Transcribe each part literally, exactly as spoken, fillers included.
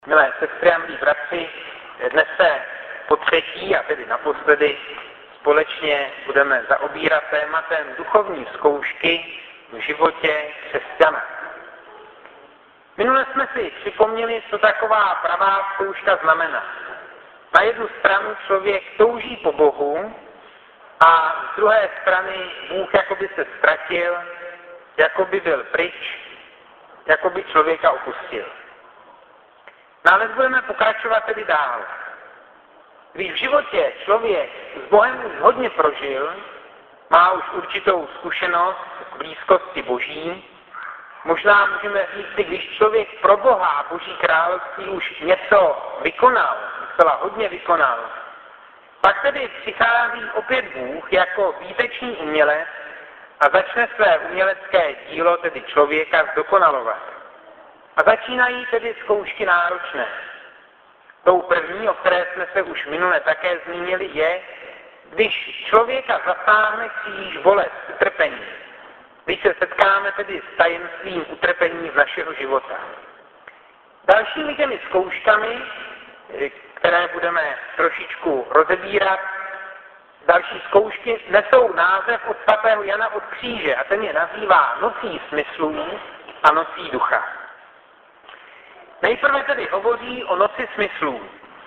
Milé sestry a milí bratři, dnes se po třetí a tedy naposledy společně budeme zaobírat tématem duchovní zkoušky v životě křesťana. Minule jsme si připomněli, co taková pravá zkouška znamená. Na jednu stranu člověk touží po Bohu a z druhé strany Bůh jakoby se ztratil, jakoby byl pryč, jakoby člověka opustil. No ale budeme pokračovat tedy dál. Když v životě člověk s Bohem už hodně prožil, má už určitou zkušenost k blízkosti Boží, možná můžeme říct, když člověk pro Boha a Boží království už něco vykonal, docela hodně vykonal, pak tedy přichází opět Bůh jako výtečný umělec a začne své umělecké dílo, tedy člověka, zdokonalovat. A začínají tedy zkoušky náročné. Tou první, o které jsme se už minule také zmínili, je, když člověka zasáhne kříž, bolest, utrpení. Když se setkáme tedy s tajemstvím utrpení z našeho života. Dalšími těmi zkouškami, které budeme trošičku rozebírat, další zkoušky nesou název od svatého Jana od kříže a ten je nazývá nocí smyslů a nocí ducha. Nejprve tedy hovoří o noci smyslů.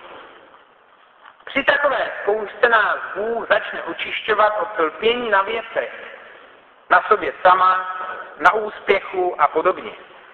Při takové zkoušce nás Bůh začne očišťovat od lpění na věcech, na sobě sama, na úspěchu a podobně.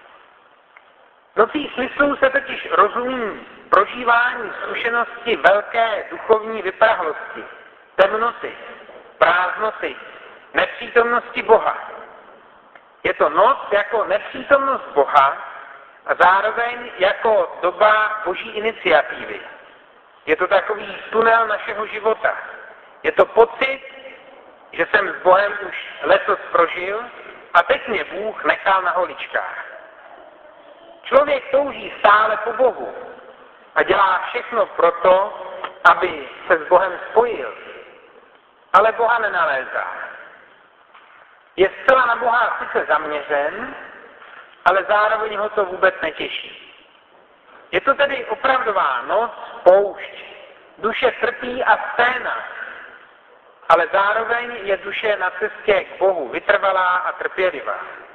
Nocí smyslů se totiž rozumí prožívání zkušenosti velké duchovní vyprahlosti, temnoty, prázdnoty, nepřítomnosti Boha. Je to noc jako nepřítomnost Boha, a zároveň jako doba Boží iniciativy. Je to takový tunel našeho života. Je to pocit, že jsem s Bohem už letos prožil a teď mě Bůh nechal na holičkách. Člověk touží stále po Bohu a dělá všechno proto, aby se s Bohem spojil, ale Boha nenalézá. Je zcela na Boha sice zaměřen, ale zároveň ho to vůbec netěší. Je to tedy opravdová noc, poušť. Duše trpí a sténa, ale zároveň je duše na cestě k Bohu vytrvalá a trpělivá.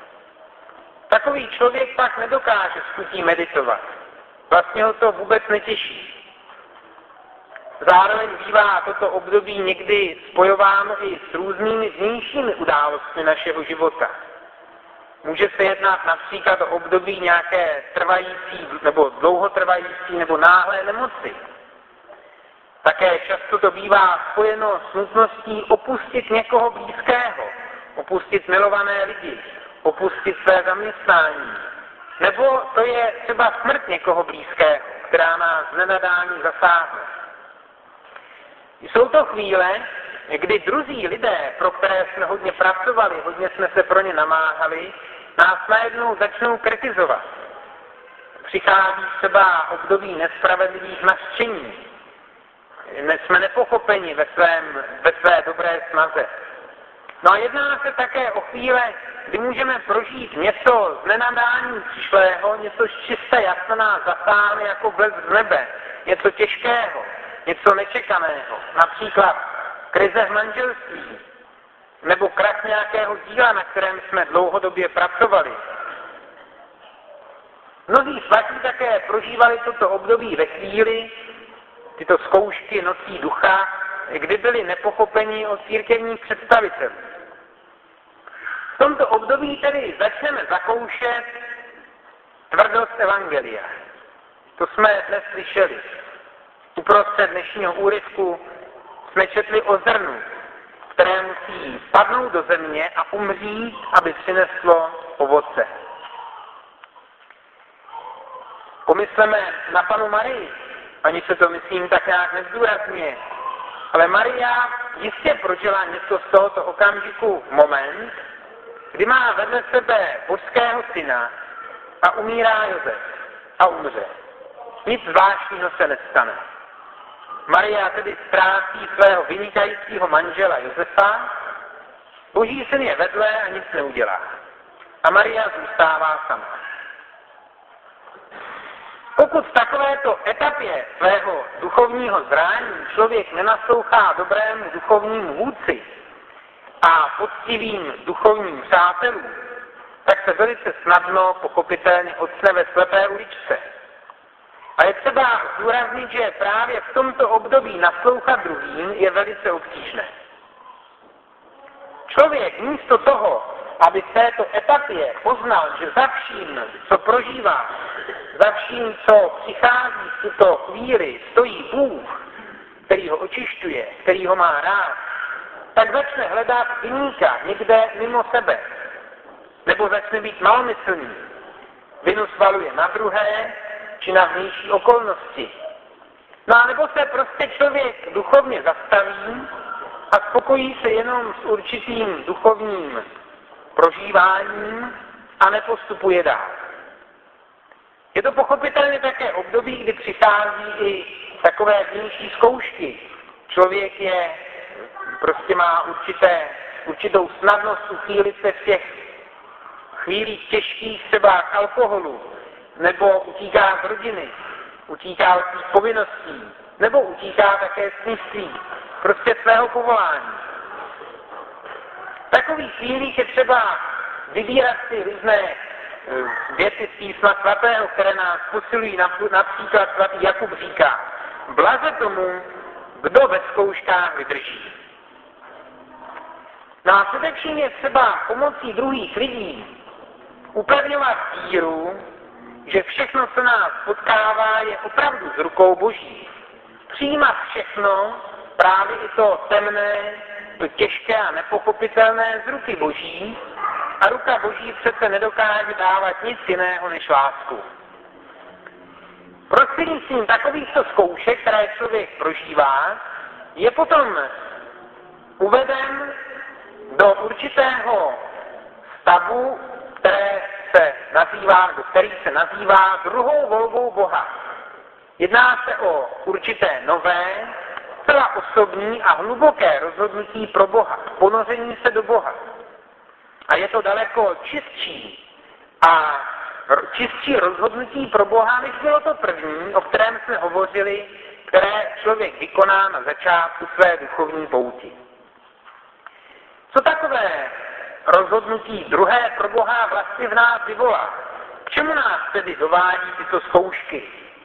Takový člověk pak nedokáže s chutí meditovat. Vlastně ho to vůbec netěší. Zároveň bývá toto období někdy spojováno i s různými vnějšími událostmi našeho života. Může se jednat například o období nějaké trvající nebo dlouhotrvající nebo náhlé nemoci. Také často to bývá spojeno s nutností opustit někoho blízkého, opustit milované lidi, opustit své zaměstnání. Nebo to je třeba smrt někoho blízkého, která nás nenadání zasáhne. Jsou to chvíle, kdy druzí lidé, pro které jsme hodně pracovali, hodně jsme se pro ně namáhali, nás najednou začnou kritizovat. Přichází třeba období nespravedlivých nařčení. Jsme nepochopeni ve, svém, ve své dobré snaze. No a jedná se také o chvíle, kdy můžeme prožít něco z nenadání přišlého, něco z čisté jasna nás zasáhne jako blesk z nebe, něco těžkého, něco nečekaného, například krize v manželství, nebo krach nějakého díla, na kterém jsme dlouhodobě pracovali. Mnozí svatí také prožívali toto období ve chvíli, tyto zkoušky nocí ducha, kdy byli nepochopeni od církevních představitelů. V tomto období tedy začneme zakoušet tvrdost evangelia. To jsme dnes slyšeli. Uprostřed dnešního úryvku jsme četli o zrnu, které musí padnout do země a umřít, aby přineslo ovoce. Pomysleme na Panu Marii, ani se to myslím tak nějak nezdůrazňuje, ale Maria jistě prožila něco z tohoto okamžiku moment, kdy má vedle sebe božského syna a umírá Josef a umře. Nic zvláštního se nestane. Maria tedy ztrácí svého vynikajícího manžela Josefa, Boží syn je vedle a nic neudělá. A Maria zůstává sama. Pokud v takovéto etapě svého duchovního zrání člověk nenaslouchá dobrému duchovnímu vůdci a poctivým duchovním přátelům, tak se velice snadno pochopitelně octne ve slepé uličce. A je třeba zdůraznit, že právě v tomto období naslouchat druhým je velice obtížné. Člověk místo toho, aby v této etapě poznal, že za vším, co prožívá, za vším, co přichází v tuto chvíli, stojí Bůh, který ho očišťuje, který ho má rád, tak začne hledat viníka někde mimo sebe. Nebo začne být malomyslný. Vinu svaluje na druhé, či na vnější okolnosti. No a nebo se prostě člověk duchovně zastaví a spokojí se jenom s určitým duchovním prožíváním a nepostupuje dál. Je to pochopitelně také období, kdy přichází i takové vnější zkoušky. Člověk je, prostě má určité, určitou snadnost uchýlit se v těch chvílích těžkých třeba k alkoholu, nebo utíká z rodiny, utíká od svých povinností, nebo utíká také z kněžství, prostě svého povolání. V takových chvílích je třeba vybírat si různé věci z písma svatého, které nás posilují. Například svatý Jakub říká, blaze tomu, kdo ve zkouškách vydrží. No a především je třeba pomocí druhých lidí upevňovat víru, že všechno, co nás potkává, je opravdu z rukou Boží. Přijímat všechno, právě i to temné, to těžké a nepochopitelné z ruky Boží, a ruka Boží přece nedokáže dávat nic jiného než lásku. Prostřednictvím takovýchto zkoušek, které člověk prožívá, je potom uveden do určitého stavu, které se nazývá, který se nazývá druhou volbou Boha. Jedná se o určité nové, zcela osobní a hluboké rozhodnutí pro Boha, ponoření se do Boha. A je to daleko čistší a čistší rozhodnutí pro Boha, než bylo to první, o kterém jsme hovořili, které člověk vykoná na začátku své duchovní pouti. Co takové rozhodnutí druhé pro Boha vlastně v nás vyvolá? K čemu nás tedy dovádí tyto zkoušky?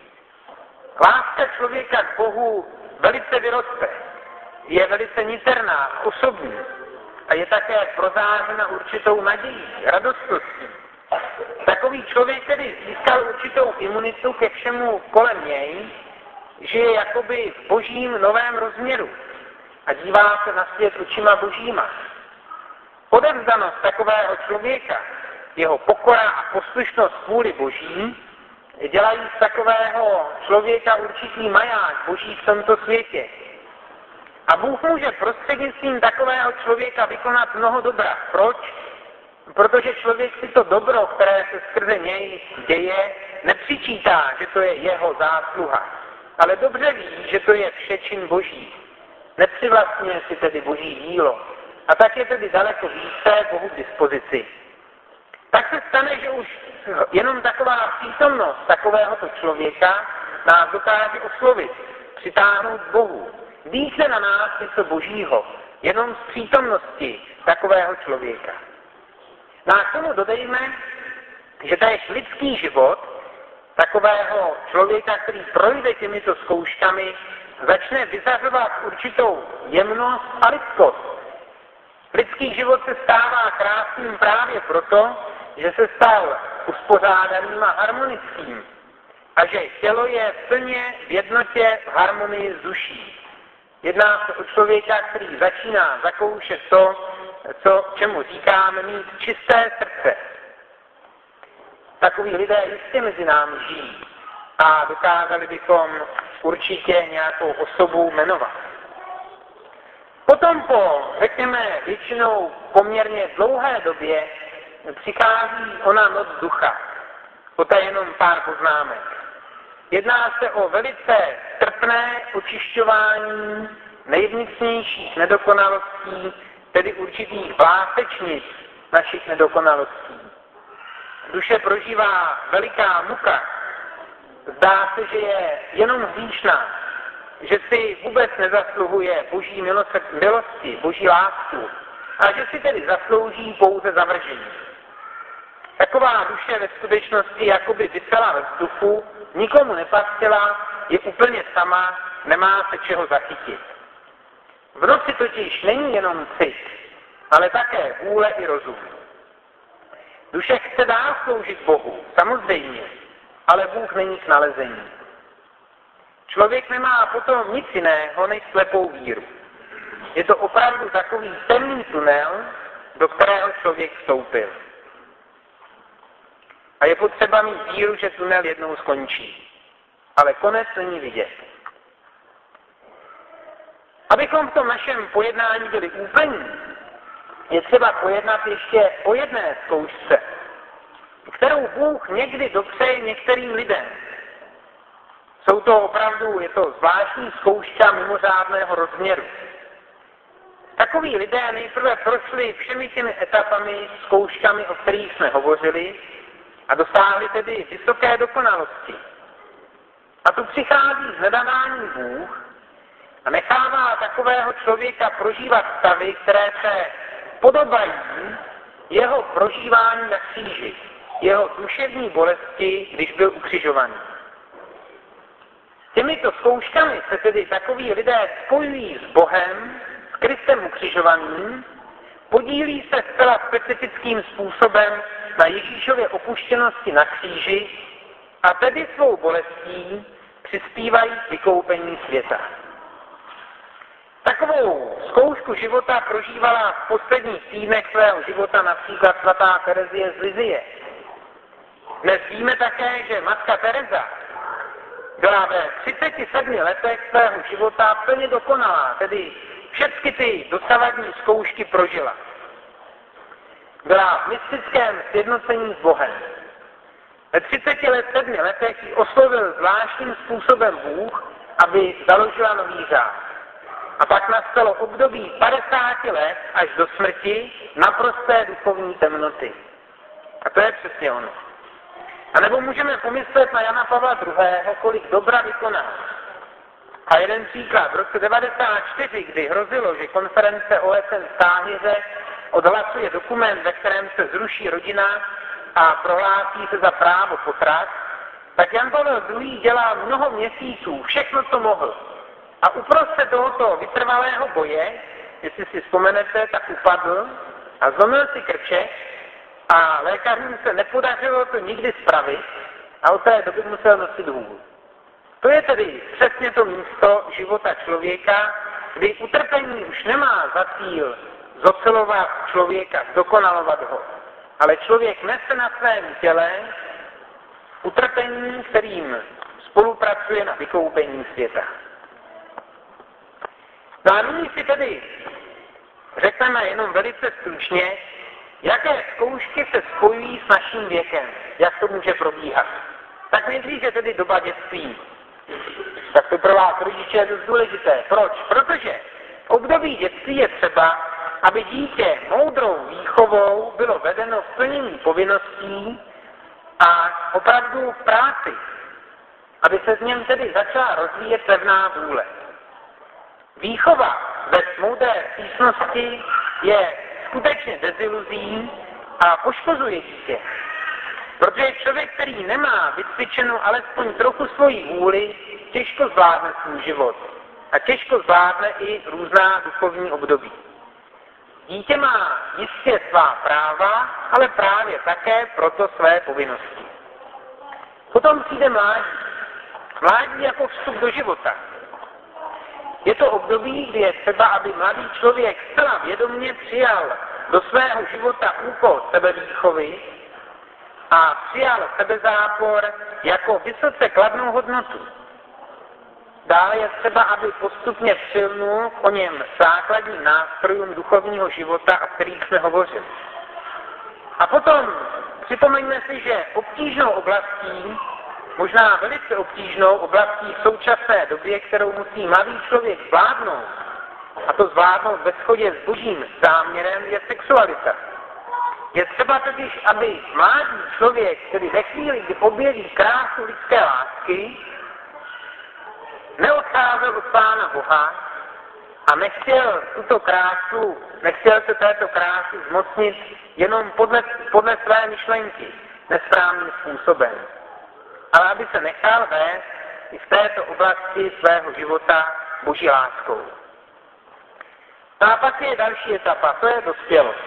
Láska člověka k Bohu velice vyroste, je velice niterná, osobní a je také prozářena určitou nadějí, radostností. Takový člověk tedy získal určitou imunitu ke všemu kolem něj, že je jakoby v božím novém rozměru a dívá se na svět očima božíma. Odevzdanost takového člověka, jeho pokora a poslušnost kvůli boží, dělají z takového člověka určitý maják boží v tomto světě. A Bůh může prostřednictvím takového člověka vykonat mnoho dobra. Proč? Protože člověk si to dobro, které se skrze něj děje, nepřičítá, že to je jeho zásluha. Ale dobře ví, že to je vše čin boží. Nepřivlastňuje si tedy boží dílo. A tak je tedy daleko více Bohu k dispozici. Tak se stane, že už jenom taková přítomnost takovéhoto člověka nás dokáže oslovit, přitáhnout k Bohu. Ví se na nás něco božího, jenom z přítomnosti takového člověka. No a k tomu dodejme, že též lidský život takového člověka, který projde těmito zkouškami, začne vyzařovat určitou jemnost a lidskost. Lidský život se stává krásným právě proto, že se stal uspořádaným a harmonickým a že tělo je plně v jednotě v harmonii s duší. Jedná se o člověka, který začíná zakoušet to, co, čemu říkáme mít čisté srdce. Takoví lidé jistě mezi námi žijí a dokázali bychom určitě nějakou osobu jmenovat. Potom po, řekněme, většinou poměrně dlouhé době přichází ona noc ducha. Poté jenom pár poznámek. Jedná se o velice trpné očišťování nejvnitřnějších nedokonalostí, tedy určitých vlásečnic našich nedokonalostí. Duše prožívá veliká muka, zdá se, že je jenom hříšná, že si vůbec nezasluhuje boží milosti, boží lásku a že si tedy zaslouží pouze zavržení. Taková duše ve skutečnosti jakoby visela ve vzduchu, nikomu nepatřila, je úplně sama, nemá se čeho zachytit. V noci totiž není jenom cit, ale také vůle i rozum. Duše chce dál sloužit Bohu, samozřejmě, ale Bůh není k nalezení. Člověk nemá potom nic jiného než slepou víru. Je to opravdu takový temný tunel, do kterého člověk vstoupil. A je potřeba mít víru, že tunel jednou skončí. Ale konec není vidět. Abychom v tom našem pojednání byli úplní, je třeba pojednat ještě o jedné zkoušce, kterou Bůh někdy dopřeje některým lidem. Jsou to opravdu, je to zvláštní zkouška mimořádného rozměru. Takoví lidé nejprve prošli všemi těmi etapami, zkouškami, o kterých jsme hovořili, a dosáhli tedy vysoké dokonalosti. A tu přichází z nedávání Bůh a nechává takového člověka prožívat stavy, které se podobají jeho prožívání na kříži, jeho duševní bolesti, když byl ukřižovaný. Těmito zkouškami se tedy takoví lidé spojují s Bohem, s Kristem ukřižovaným, podílí se zcela specifickým způsobem na Ježíšově opuštěnosti na kříži a tedy svou bolestí přispívají k vykoupení světa. Takovou zkoušku života prožívala v posledních týdnech svého života například svatá Terezie z Lizie. Dnes víme také, že matka Tereza byla ve třiceti sedmi letech svého života plně dokonalá, tedy všechny ty dosavadní zkoušky prožila. Byla v mystickém sjednocení s Bohem. Ve třiceti sedmi letech ji oslovil zvláštním způsobem Bůh, aby založila nový řád. A pak nastalo období padesáti let až do smrti naprosté duchovní temnoty. A to je přesně ono. A nebo můžeme pomyslet na Jana Pavla druhého., kolik dobra vykonal. A jeden příklad, v roce devadesát čtyři, kdy hrozilo, že konference O S N v Káhiře odhlasuje dokument, ve kterém se zruší rodina a prohlásí se za právo potrat, tak Jan Pavel druhý. Dělal mnoho měsíců, všechno, co mohl. A uprostřed tohoto vytrvalého boje, jestli si vzpomenete, tak upadl a zlomil si krček a lékařům se nepodařilo to nikdy spravit a od té doby musel nosit hůl. To je tedy přesně to místo života člověka, kdy utrpení už nemá za cíl zocelovat člověka, zdokonalovat ho, ale člověk nese na svém těle utrpení, kterým spolupracuje na vykoupení světa. No a nyní si tedy řekneme jenom velice stručně, jaké zkoušky se spojují s naším věkem, jak to může probíhat. Tak nejdříve tedy doba dětství. Tak to pro vás rodiče je dost důležité. Proč? Protože v období dětství je třeba, aby dítě moudrou výchovou bylo vedeno v plnění povinností a opravdu v práci, aby se v něm tedy začala rozvíjet pevná vůle. Výchova bez moudré přísnosti je skutečně deziluzí a poškozuje dítě. Protože člověk, který nemá vycvičenou alespoň trochu svoji vůli, těžko zvládne svůj život. A těžko zvládne i různá duchovní období. Dítě má jistě svá práva, ale právě také proto své povinnosti. Potom přijde mládí. Mládí jako vstup do života. Je to období, kdy je třeba, aby mladý člověk zcela vědomě přijal do svého života úkol sebevýchovy a přijal sebezápor jako vysoce kladnou hodnotu. Dále je třeba, aby postupně přilnul k o něm základním nástrojům duchovního života, o kterých jsme hovořili. A potom připomeňme si, že obtížnou oblastí, možná velice obtížnou oblastí v současné době, kterou musí mladý člověk zvládnout, a to zvládnout ve shodě s božím záměrem, je sexualita. Je třeba totiž, aby mladý člověk, který ve chvíli, kdy objeví krásu lidské lásky, lásky, neodcházel od Pána Boha a nechtěl tuto krásu, nechtěl se této krásy zmocnit jenom podle, podle své myšlenky, nesprávným způsobem, ale aby se nechal vést i v této oblasti svého života Boží láskou. No a pak je další etapa, to je dospělost.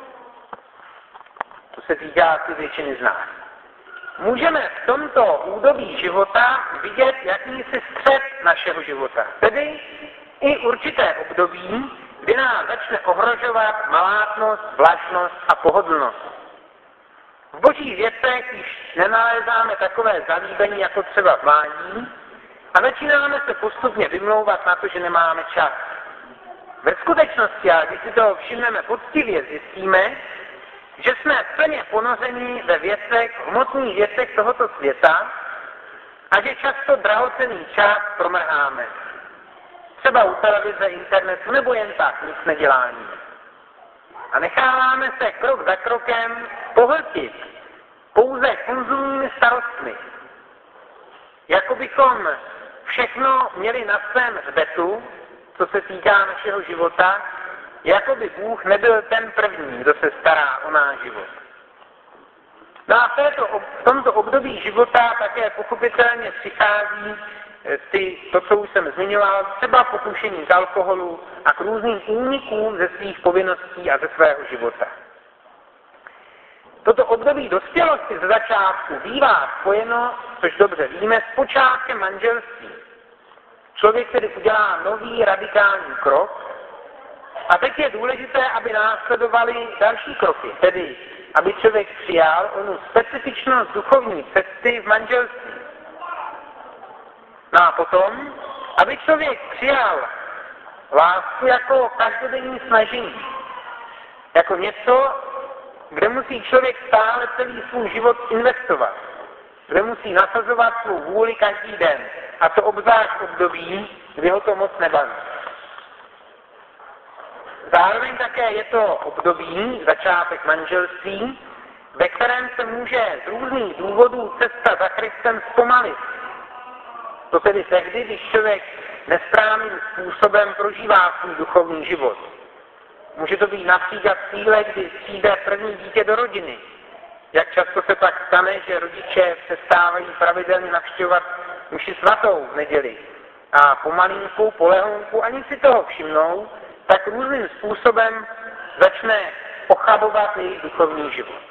To se týká asi většiny z nás. Můžeme v tomto údobí života vidět jakýsi střed našeho života, tedy i určité období, kdy nás začne ohrožovat malátnost, vlažnost a pohodlnost. V božích věcech již nenalézáme takové zalíbení jako třeba v mládí a začínáme se postupně vymlouvat na to, že nemáme čas. Ve skutečnosti, a když si to všimneme poctivě, zjistíme, že jsme plně ponoření ve věcech, hmotných věcech tohoto světa a že často drahocenný čas promrháme. Třeba u televize, internetu nebo jen tak, nic nedělání. A necháváme se krok za krokem pohltit pouze konzumními starostmi. Jako bychom všechno měli na svém hřbetu, co se týká našeho života, jako by Bůh nebyl ten první, kdo se stará o náš život. No a v, této, v tomto období života také pochopitelně přichází ty, to, co už jsem zmiňoval, třeba pokušení k alkoholu a k různým únikům ze svých povinností a ze svého života. Toto období dospělosti ze začátku bývá spojeno, což dobře víme, s počátkem manželství. Člověk tedy udělá nový radikální krok a teď je důležité, aby následovaly další kroky, tedy aby člověk přijal onu specifičnost duchovní cesty v manželství. No a potom, aby člověk přijal lásku jako každodenní snažení, jako něco, kde musí člověk stále celý svůj život investovat, kde musí nasazovat svou vůli každý den, a to obzvlášť v období, kdy ho to moc nebaví. Zároveň také je to období, začátek manželství, ve kterém se může z různých důvodů cesta za Kristem zpomalit. To tedy tehdy, když člověk nesprávným způsobem prožívá svůj duchovní život. Může to být například chvíle, kdy přijde první dítě do rodiny. Jak často se pak stane, že rodiče přestávají pravidelně navštěvovat mši svatou v neděli. A pomalinku, polehonku, ani si toho všimnou, tak různým způsobem začne pochabovat jejich duchovní život.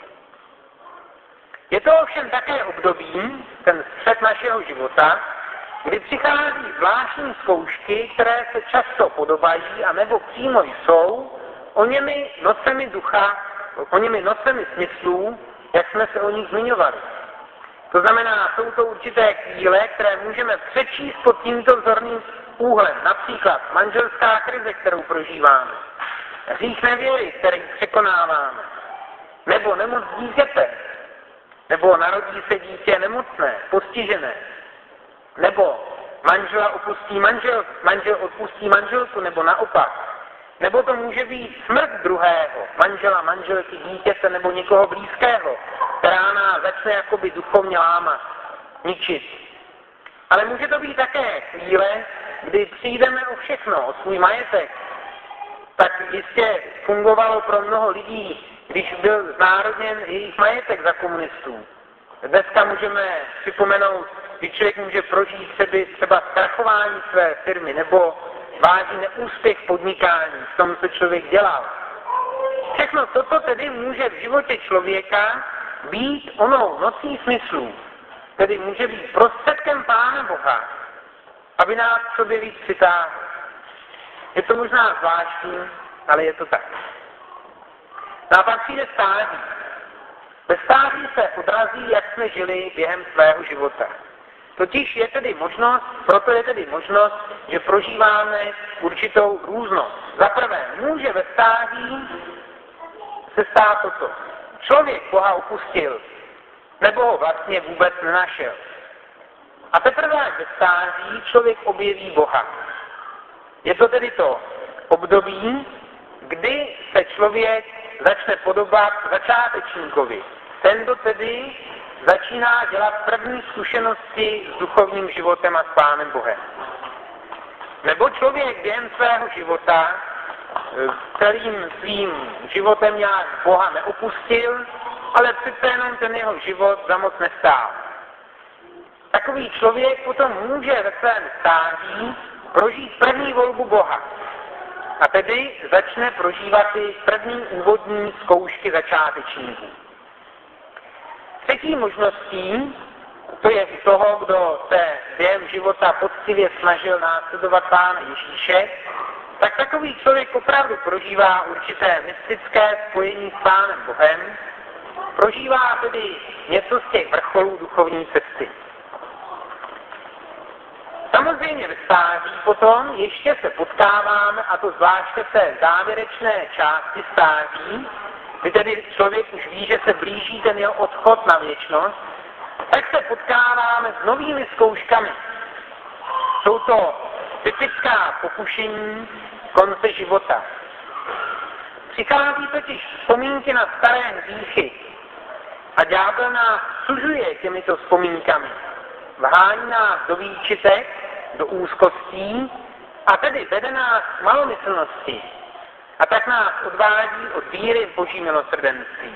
Je to ovšem také období, ten střed našeho života, kdy přichází zvláštní zkoušky, které se často podobají, anebo přímo jsou, o němi nocemi ducha, o němi nocemi smyslů, jak jsme se o nich zmiňovali. To znamená, jsou to určité chvíle, které můžeme přečíst pod tímto vzorným úhlem. Například manželská krize, kterou prožíváme. Hřích nevěry, který překonáváme. Nebo nemoc dítěte. Nebo narodí se dítě nemocné, postižené. Nebo manžela opustí manžel, manžel odpustí manželku, nebo naopak. Nebo to může být smrt druhého, manžela, manželky, dítěte nebo někoho blízkého, která nás začne jakoby duchovně lámat, ničit. Ale může to být také chvíle, kdy přijdeme o všechno, o svůj majetek. Tak jistě fungovalo pro mnoho lidí, když byl znárodněn jejich majetek za komunistů. Dneska můžeme připomenout, kdy člověk může prožít třeba, třeba zkrachování své firmy nebo vážný neúspěch podnikání v tom, co člověk dělal. Všechno toto tedy může v životě člověka být onou nocí smyslů, tedy může být prostředkem Pána Boha, aby nás k sobě víc přitáhl. Je to možná zvláštní, ale je to tak. No a pak přijde stádí. Ve stádí se odrazí, jak jsme žili během svého života. Totiž je tedy možnost, proto je tedy možnost, že prožíváme určitou různost. Za prvé, může ve stádí se stát toto. Člověk Boha opustil, nebo ho vlastně vůbec nenašel. A teprve až ve stádí člověk objeví Boha. Je to tedy to období, kdy se člověk začne podobat začátečníkovi. Ten, kdo tedy začíná dělat první zkušenosti s duchovním životem a s Pánem Bohem. Nebo člověk během svého života celým svým životem nějak Boha neopustil, ale přece jenom ten jeho život za moc nestál. Takový člověk potom může ve svém stáří prožít první volbu Boha. A tedy začne prožívat ty první úvodní zkoušky začátečníků. Třetí možností, to je u toho, kdo se během života poctivě snažil následovat Pána Ježíše, tak takový člověk opravdu prožívá určité mystické spojení s Pánem Bohem, prožívá tedy něco z těch vrcholů duchovní cesty. Samozřejmě ve stáří potom ještě se potkáváme, a to zvláště v té závěrečné části stáří, kdy tedy člověk už ví, že se blíží ten jeho odchod na věčnost, tak se potkáváme s novými zkouškami. Jsou to typická pokušení konce života. Přichází totiž vzpomínky na staré hříchy a ďábel nás sužuje těmito vzpomínkami. Vhání nás do výčitek, do úzkostí a tedy vede nás k malomyslnosti a tak nás odvádí od víry v Boží milosrdenství.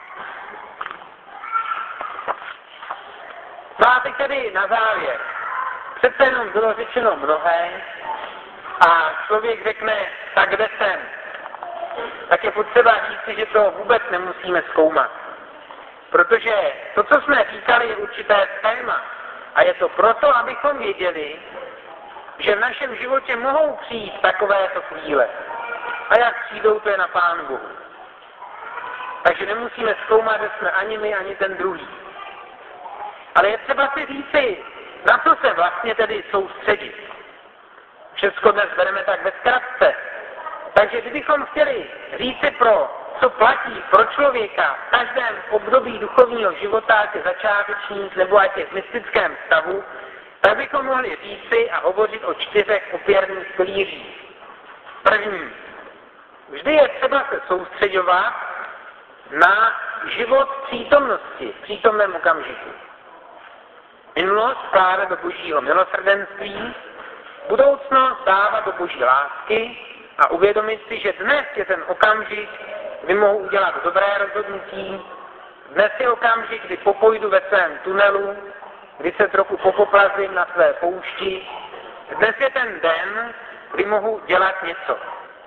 No a teď tedy na závěr. Přece jenom bylo řečeno mnohé a člověk řekne, tak kde jsem? Tak je potřeba říci, že to vůbec nemusíme zkoumat. Protože to, co jsme říkali, je určité téma. A je to proto, abychom věděli, že v našem životě mohou přijít takovéto chvíle. A jak přijdou, to je na Pánu Bohu. Takže nemusíme zkoumat, že jsme ani my, ani ten druhý. Ale je třeba si říci, na co se vlastně tedy soustředit. Všechno dnes bereme tak ve zkratce. Takže kdybychom chtěli říci pro, co platí pro člověka v každém období duchovního života, ať je začátečník nebo ať je v mystickém stavu, tak bychom mohli říci a hovořit o čtyřech opěrných pilířích. První. Vždy je třeba se soustředovat na život přítomnosti, v přítomném okamžiku. Minulost vkládat do Božího milosrdenství, budoucnost dávat do Boží lásky a uvědomit si, že dnes je ten okamžik, kdy mohu udělat dobré rozhodnutí, dnes je okamžik, kdy popojdu ve svém tunelu, kdy se trochu popoplazím na své poušti, dnes je ten den, kdy mohu dělat něco.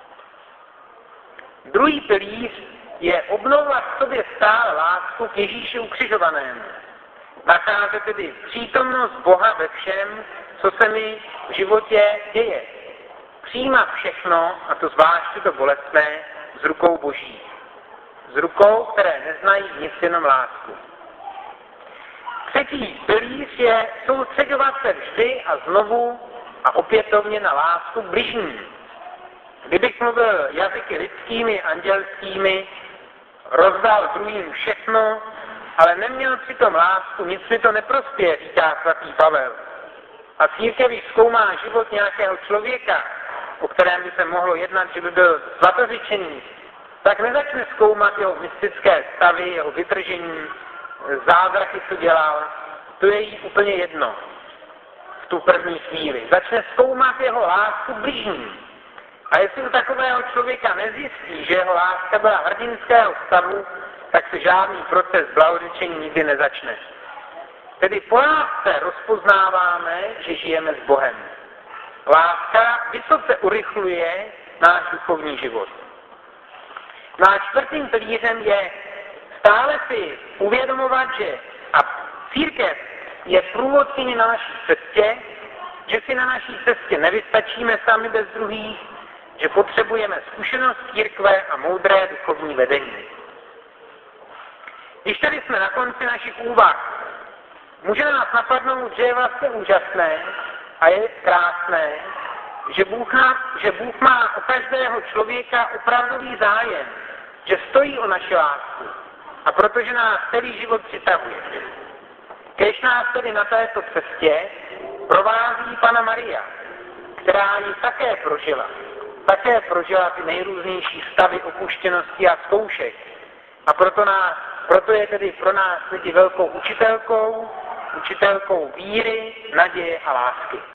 Druhý pilíř je obnovovat v sobě stále lásku k Ježíši ukřižovanému. Nacházet tedy přítomnost Boha ve všem, co se mi v životě děje. Přijímat všechno, a to zvláště to bolestné, z rukou Boží. Z rukou, které neznají nic, jenom lásku. Třetí pilíř je soustředovat se vždy a znovu a opětovně na lásku bližní. Kdybych mluvil jazyky lidskými, andělskými, rozdal druhým všechno, ale neměl přitom lásku, nic mi to neprospěje, říká svatý Pavel. A církev, když zkoumá život nějakého člověka, o kterém by se mohlo jednat, že by byl svatořečený, tak nezačne zkoumat jeho mystické stavy, jeho vytržení, zázraky, co dělal. To je jí úplně jedno v tu první chvíli. Začne zkoumat jeho lásku bližní. A jestli u takového člověka nezjistí, že jeho láska byla hrdinského stavu, tak se žádný proces blahořečení nikdy nezačne. Tedy po lásce rozpoznáváme, že žijeme s Bohem. Láska vysoce urychluje náš duchovní život. Náš čtvrtým pilířem je stále si uvědomovat, že a církev je průvodkyní na naší cestě, že si na naší cestě nevystačíme sami bez druhých, že potřebujeme zkušenost církve a moudré duchovní vedení. Když tady jsme na konci našich úvah, může nás napadnout, že je vlastně úžasné a je krásné, že Bůh, nás, že Bůh má o každého člověka opravdový zájem, že stojí o naši lásku a protože nás celý život přitahuje. Kéž nás tedy na této cestě provází Panna Maria, která ji také prožila. Také prožila ty nejrůznější stavy opuštěnosti a zkoušek. A proto nás Proto je tedy pro nás lidi velkou učitelkou, učitelkou víry, naděje a lásky.